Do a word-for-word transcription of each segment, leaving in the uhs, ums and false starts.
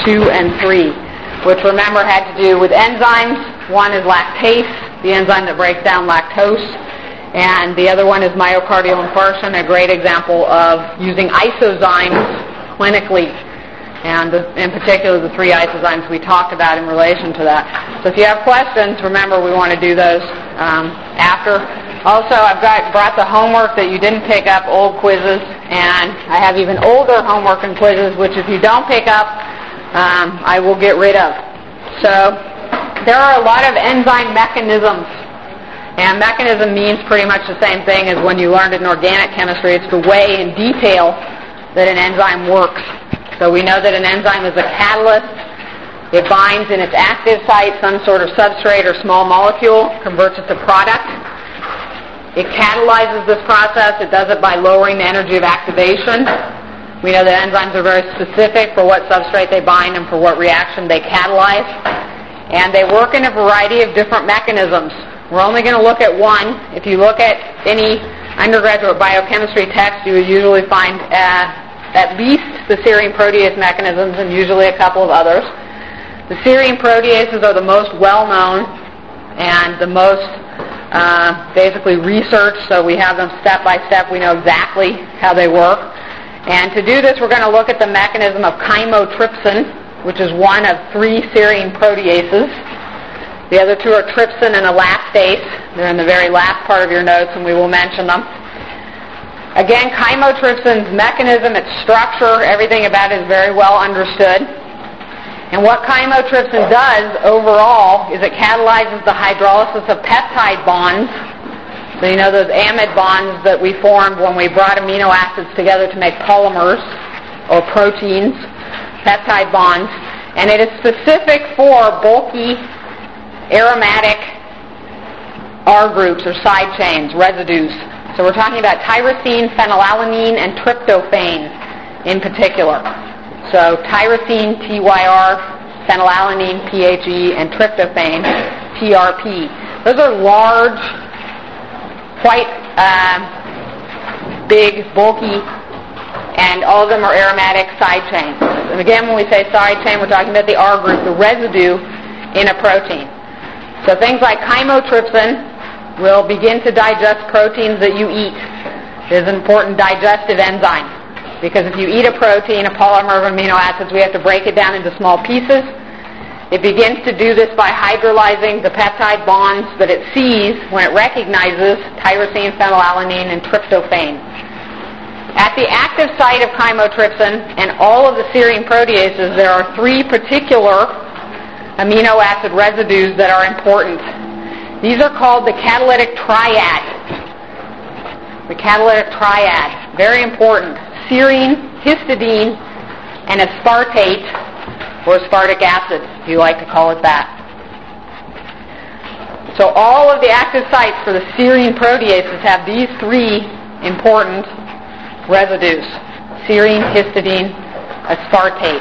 two and three, which remember had to do with enzymes. One is lactase, the enzyme that breaks down lactose, and the other one is myocardial infarction, a great example of using isozymes clinically, and the, in particular the three isozymes we talked about in relation to that. So if you have questions, remember we want to do those um, after. Also, I've got brought the homework that you didn't pick up, old quizzes, and I have even older homework and quizzes, which if you don't pick up, um, I will get rid of. So there are a lot of enzyme mechanisms, and mechanism means pretty much the same thing as when you learned in organic chemistry. It's the way in detail that an enzyme works. So we know that an enzyme is a catalyst. It binds in its active site some sort of substrate or small molecule, converts it to product. It catalyzes this process. It does it by lowering the energy of activation. We know that enzymes are very specific for what substrate they bind and for what reaction they catalyze. And they work in a variety of different mechanisms. We're only going to look at one. If you look at any undergraduate biochemistry text, you would usually find uh, at least the serine protease mechanisms and usually a couple of others. The serine proteases are the most well-known and the most uh, basically researched, so we have them step by step. We know exactly how they work. And to do this, we're going to look at the mechanism of chymotrypsin, which is one of three serine proteases. The other two are trypsin and elastase. They're in the very last part of your notes, and we will mention them. Again, chymotrypsin's mechanism, its structure, everything about it is very well understood. And what chymotrypsin does overall is it catalyzes the hydrolysis of peptide bonds. So you know those amide bonds that we formed when we brought amino acids together to make polymers or proteins, peptide bonds. And it is specific for bulky aromatic R groups or side chains, residues. So we're talking about tyrosine, phenylalanine, and tryptophan in particular. So tyrosine, T Y R, phenylalanine, P H E, and tryptophan, T R P. Those are large, quite uh, big, bulky, and all of them are aromatic side chains. And again, when we say side chain, we're talking about the R group, the residue in a protein. So things like chymotrypsin will begin to digest proteins that you eat. It is an important digestive enzyme. Because if you eat a protein, a polymer of amino acids, we have to break it down into small pieces. It begins to do this by hydrolyzing the peptide bonds that it sees when it recognizes tyrosine, phenylalanine, and tryptophan. At the active site of chymotrypsin and all of the serine proteases, there are three particular amino acid residues that are important. These are called the catalytic triad. The catalytic triad, very important. Serine, histidine, and aspartate, or aspartic acid, if you like to call it that. So all of the active sites for the serine proteases have these three important residues: serine, histidine, aspartate.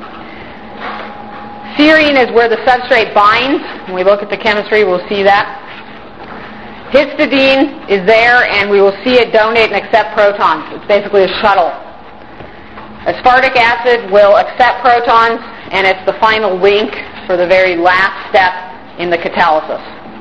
Serine is where the substrate binds. When we look at the chemistry, we'll see that. Histidine is there, and we will see it donate and accept protons. It's basically a shuttle. Aspartic acid will accept protons, and it's the final link for the very last step in the catalysis.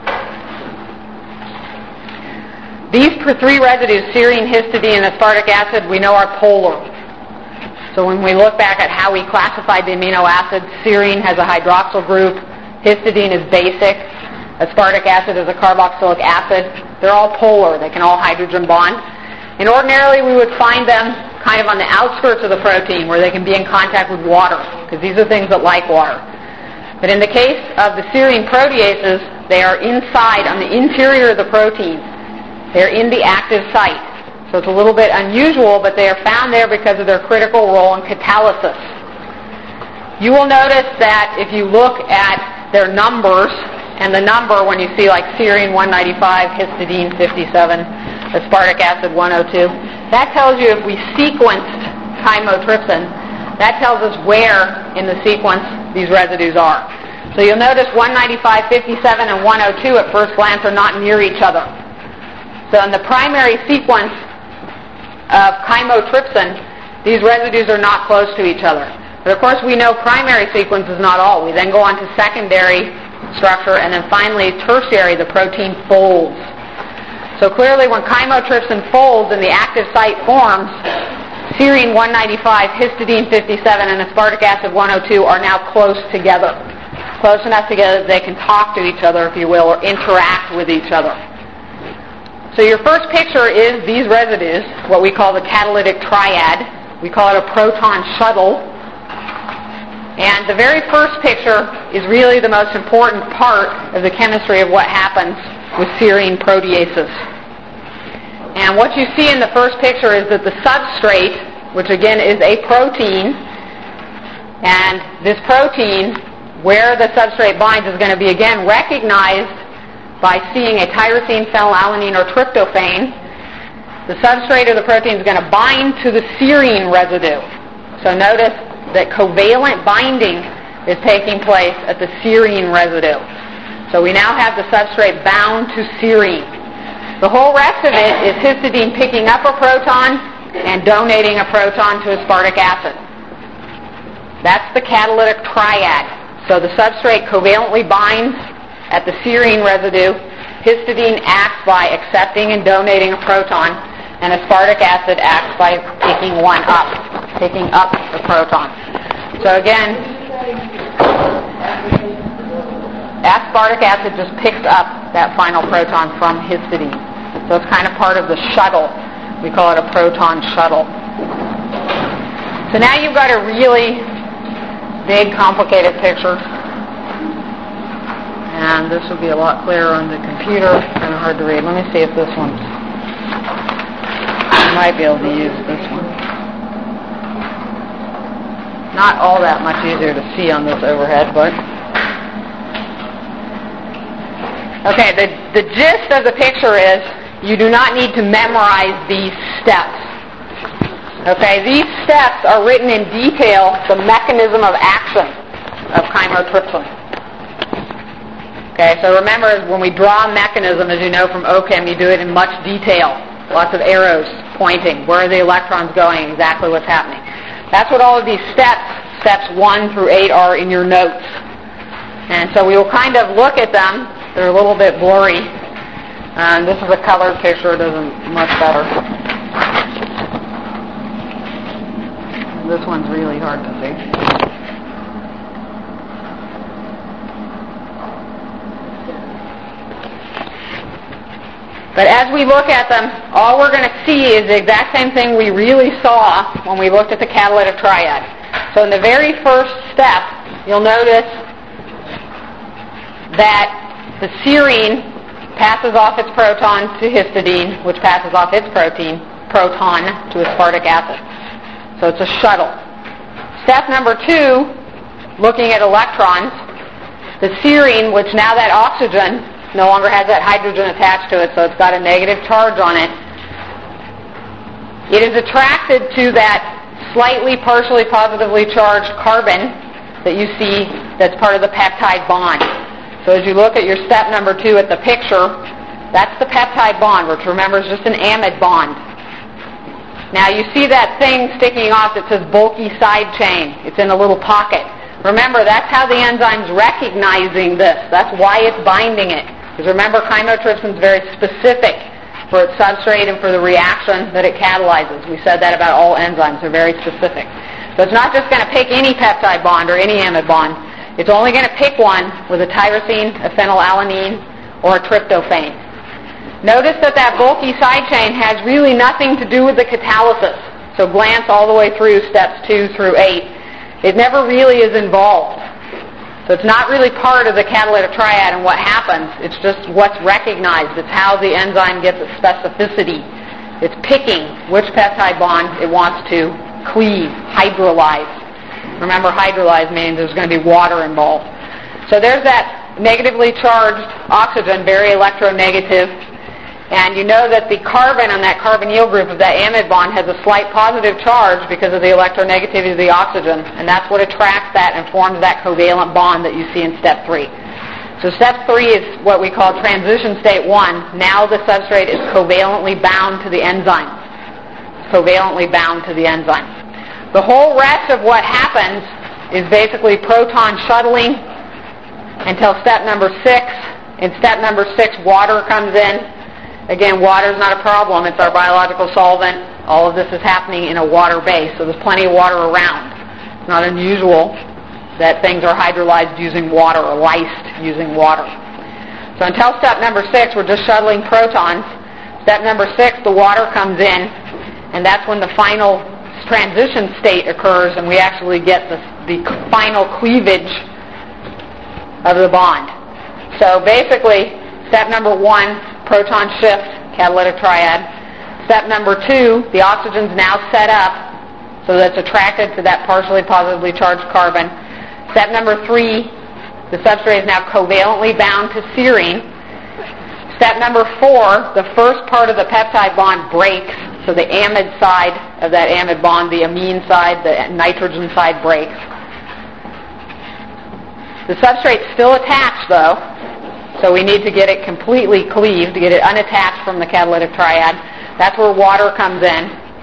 These three residues, serine, histidine, and aspartic acid, we know are polar. So when we look back at how we classified the amino acids, serine has a hydroxyl group, histidine is basic, aspartic acid is a carboxylic acid. They're all polar. They can all hydrogen bond. And ordinarily we would find them kind of on the outskirts of the protein where they can be in contact with water, because these are things that like water. But in the case of the serine proteases, they are inside on the interior of the protein. They're in the active site. So it's a little bit unusual, but they are found there because of their critical role in catalysis. You will notice that if you look at their numbers, and the number when you see like serine one ninety-five, histidine fifty-seven, aspartic acid one oh two, that tells you if we sequenced chymotrypsin, that tells us where in the sequence these residues are. So you'll notice one ninety-five, fifty-seven, and one oh two at first glance are not near each other. So in the primary sequence of chymotrypsin, these residues are not close to each other. But of course we know primary sequence is not all. We then go on to secondary structure, and then finally tertiary, the protein folds. So clearly when chymotrypsin folds and the active site forms, serine one ninety-five, histidine fifty-seven, and aspartic acid one oh two are now close together. Close enough together that they can talk to each other, if you will, or interact with each other. So your first picture is these residues, what we call the catalytic triad. We call it a proton shuttle. And the very first picture is really the most important part of the chemistry of what happens with serine proteases. And what you see in the first picture is that the substrate, which again is a protein, and this protein, where the substrate binds, is going to be again recognized by seeing a tyrosine, phenylalanine, or tryptophan. The substrate of the protein is going to bind to the serine residue. So notice that covalent binding is taking place at the serine residue. So we now have the substrate bound to serine. The whole rest of it is histidine picking up a proton and donating a proton to aspartic acid. That's the catalytic triad. So the substrate covalently binds at the serine residue. Histidine acts by accepting and donating a proton, and aspartic acid acts by picking one up, picking up the proton. So again, aspartic acid just picks up that final proton from histidine. So it's kind of part of the shuttle. We call it a proton shuttle. So now you've got a really big, complicated picture. And this will be a lot clearer on the computer. Kind of hard to read. Let me see if this one's... I might be able to use this one. Not all that much easier to see on this overhead, but... Okay, the, the gist of the picture is you do not need to memorize these steps. Okay, these steps are written in detail, the mechanism of action of chymotrypsin. Okay, so remember, when we draw a mechanism, as you know from O Chem, you do it in much detail. Lots of arrows pointing. Where are the electrons going? Exactly what's happening. That's what all of these steps, steps one through eight, are in your notes. And so we will kind of look at them. They're a little bit blurry. And this is a colored picture. It doesn't much better. This one's really hard to see. But as we look at them, all we're going to see is the exact same thing we really saw when we looked at the catalytic triad. So in the very first step, you'll notice that the serine passes off its proton to histidine, which passes off its protein, proton to aspartic acid. So it's a shuttle. Step number two, looking at electrons, the serine, which now that oxygen no longer has that hydrogen attached to it, so it's got a negative charge on it. It is attracted to that slightly partially positively charged carbon that you see that's part of the peptide bond. So as you look at your step number two at the picture, that's the peptide bond, which remember is just an amide bond. Now you see that thing sticking off that says bulky side chain. It's in a little pocket. Remember, that's how the enzyme's recognizing this. That's why it's binding it. Because remember, chymotrypsin is very specific for its substrate and for the reaction that it catalyzes. We said that about all enzymes. They're very specific. So it's not just going to pick any peptide bond or any amide bond. It's only going to pick one with a tyrosine, a phenylalanine, or a tryptophan. Notice that that bulky side chain has really nothing to do with the catalysis. So glance all the way through steps two through eight. It never really is involved. So it's not really part of the catalytic triad and what happens. It's just what's recognized. It's how the enzyme gets its specificity. It's picking which peptide bond it wants to cleave, hydrolyze. Remember, hydrolyze means there's going to be water involved. So there's that negatively charged oxygen, very electronegative. And you know that the carbon on that carbonyl group of that amide bond has a slight positive charge because of the electronegativity of the oxygen, and that's what attracts that and forms that covalent bond that you see in step three. So step three is what we call transition state one. Now the substrate is covalently bound to the enzyme. It's covalently bound to the enzyme. The whole rest of what happens is basically proton shuttling until step number six. In step number six, water comes in. Again, water is not a problem. It's our biological solvent. All of this is happening in a water base, so there's plenty of water around. It's not unusual that things are hydrolyzed using water or lysed using water. So until step number six, we're just shuttling protons. Step number six, the water comes in, and that's when the final transition state occurs, and we actually get the, the final cleavage of the bond. So basically, step number one, proton shift, catalytic triad. Step number two, the oxygen's now set up so that it's attracted to that partially positively charged carbon. Step number three, the substrate is now covalently bound to serine. Step number four, the first part of the peptide bond breaks, so the amide side of that amide bond, the amine side, the nitrogen side breaks. The substrate's still attached though, so we need to get it completely cleaved, to get it unattached from the catalytic triad. That's where water comes in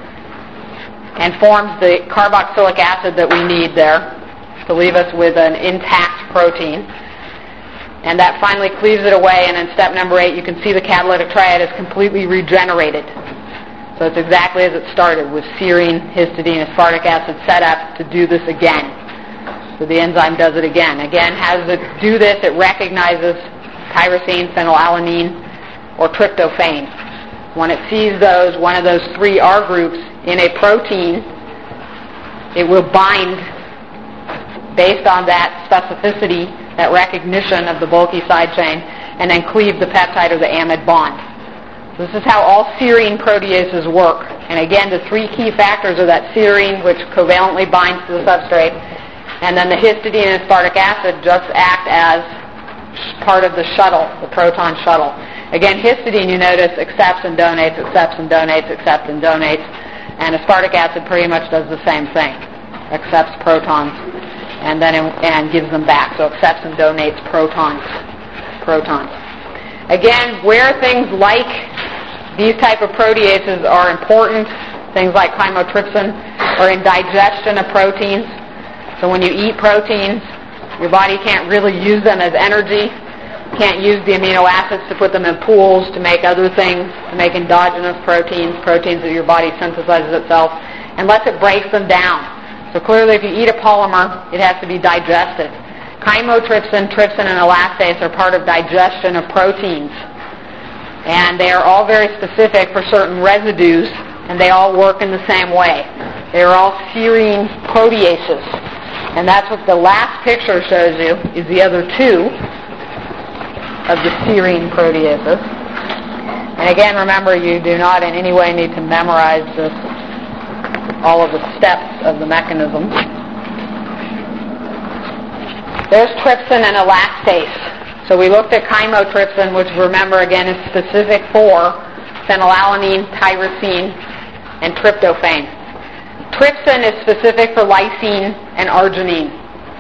and forms the carboxylic acid that we need there to leave us with an intact protein. And that finally cleaves it away, and in step number eight you can see the catalytic triad is completely regenerated. So it's exactly as it started, with serine, histidine, aspartic acid set up to do this again. So the enzyme does it again. Again, how does it do this? It recognizes tyrosine, phenylalanine, or tryptophan. When it sees those, one of those three R groups in a protein, it will bind based on that specificity, that recognition of the bulky side chain, and then cleave the peptide or the amide bond. This is how all serine proteases work. And again, the three key factors are that serine, which covalently binds to the substrate, and then the histidine and aspartic acid just act as part of the shuttle, the proton shuttle. Again, histidine, you notice, accepts and donates, accepts and donates, accepts and donates, and aspartic acid pretty much does the same thing, accepts protons and then it, and gives them back. So accepts and donates protons. Protons. Again, where things like these type of proteases are important, things like chymotrypsin, are in digestion of proteins. So when you eat proteins, your body can't really use them as energy. Can't use the amino acids to put them in pools to make other things, to make endogenous proteins, proteins that your body synthesizes itself, unless it breaks them down. So clearly if you eat a polymer, it has to be digested. Chymotrypsin, trypsin, and elastase are part of digestion of proteins. And they are all very specific for certain residues, and they all work in the same way. They are all serine proteases. And that's what the last picture shows you, is the other two of the serine proteases. And again, remember, you do not in any way need to memorize this, all of the steps of the mechanism. There's trypsin and elastase. So we looked at chymotrypsin, which, remember, again, is specific for phenylalanine, tyrosine, and tryptophan. Trypsin is specific for lysine and arginine.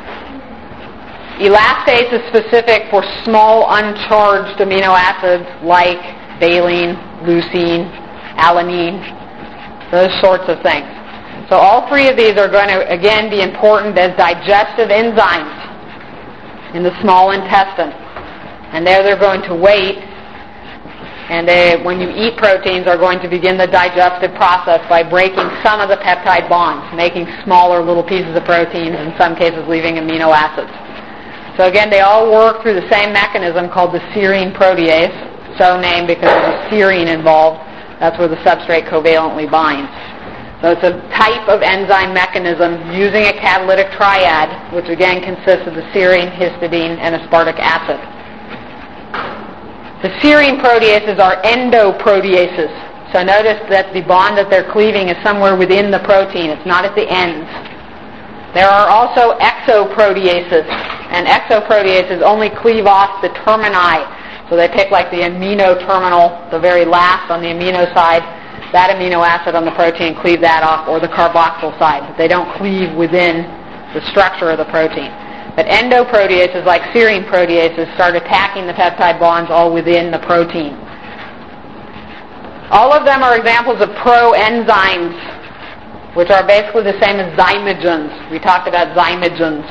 Elastase is specific for small uncharged amino acids like valine, leucine, alanine, those sorts of things. So all three of these are going to, again, be important as digestive enzymes in the small intestine. And there they're going to wait, and they, when you eat proteins, are going to begin the digestive process by breaking some of the peptide bonds, making smaller little pieces of proteins, in some cases leaving amino acids. So again, they all work through the same mechanism called the serine protease, so named because there's a serine involved. That's where the substrate covalently binds. So it's a type of enzyme mechanism using a catalytic triad, which again consists of the serine, histidine, and aspartic acid. The serine proteases are endoproteases. So notice that the bond that they're cleaving is somewhere within the protein. It's not at the ends. There are also exoproteases, and exoproteases only cleave off the termini. So they pick like the amino terminal, the very last on the amino side, that amino acid on the protein, cleave that off, or the carboxyl side. But they don't cleave within the structure of the protein. But endoproteases, like serine proteases, start attacking the peptide bonds all within the protein. All of them are examples of proenzymes. which are basically the same as zymogens. We talked about zymogens.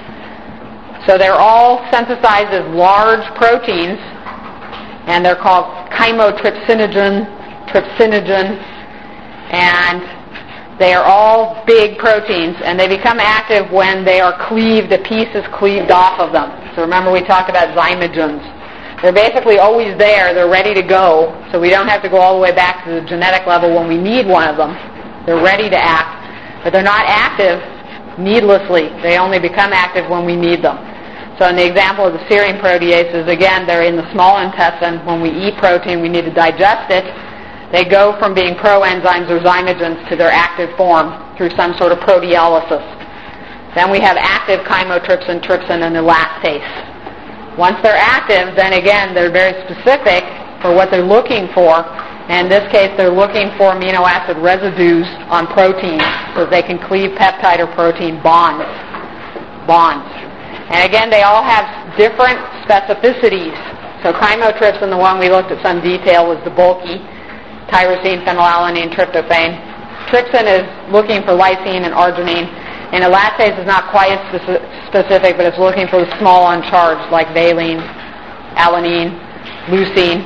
So they're all synthesized as large proteins, and they're called chymotrypsinogen, trypsinogen, and they are all big proteins, and they become active when they are cleaved, a piece is cleaved off of them. So remember we talked about zymogens. They're basically always there, they're ready to go, so we don't have to go all the way back to the genetic level when we need one of them. They're ready to act, but they're not active needlessly. They only become active when we need them. So in the example of the serine proteases, again, they're in the small intestine. When we eat protein, we need to digest it. They go from being proenzymes or zymogens to their active form through some sort of proteolysis. Then we have active chymotrypsin, trypsin, and elastase. Once they're active, then again, they're very specific for what they're looking for. And in this case, they're looking for amino acid residues on proteins so they can cleave peptide or protein bonds. Bonds. And again, they all have different specificities. So chymotrypsin, the one we looked at some detail, was the bulky, tyrosine, phenylalanine, tryptophan. Trypsin is looking for lysine and arginine. And elastase is not quite as specific, but it's looking for the small uncharged, like valine, alanine, leucine.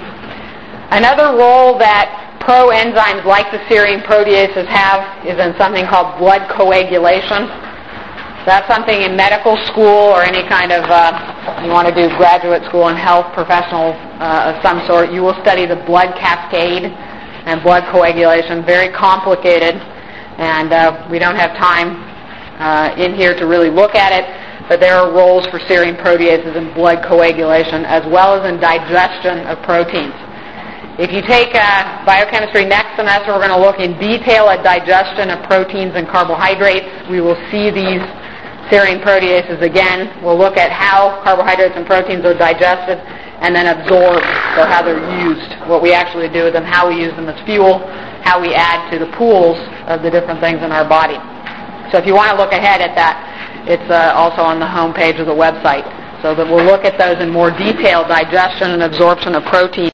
Another role that proenzymes like the serine proteases have is in something called blood coagulation. That's something in medical school or any kind of, uh, you want to do graduate school in health, professional uh, of some sort, you will study the blood cascade and blood coagulation. Very complicated, and uh, we don't have time uh, in here to really look at it, but there are roles for serine proteases in blood coagulation as well as in digestion of proteins. If you take uh, biochemistry next semester, we're going to look in detail at digestion of proteins and carbohydrates. We will see these serine proteases again. We'll look at how carbohydrates and proteins are digested and then absorbed, so how they're used, what we actually do with them, how we use them as fuel, how we add to the pools of the different things in our body. So if you want to look ahead at that, it's uh, also on the home page of the website. So that we'll look at those in more detail, digestion and absorption of protein.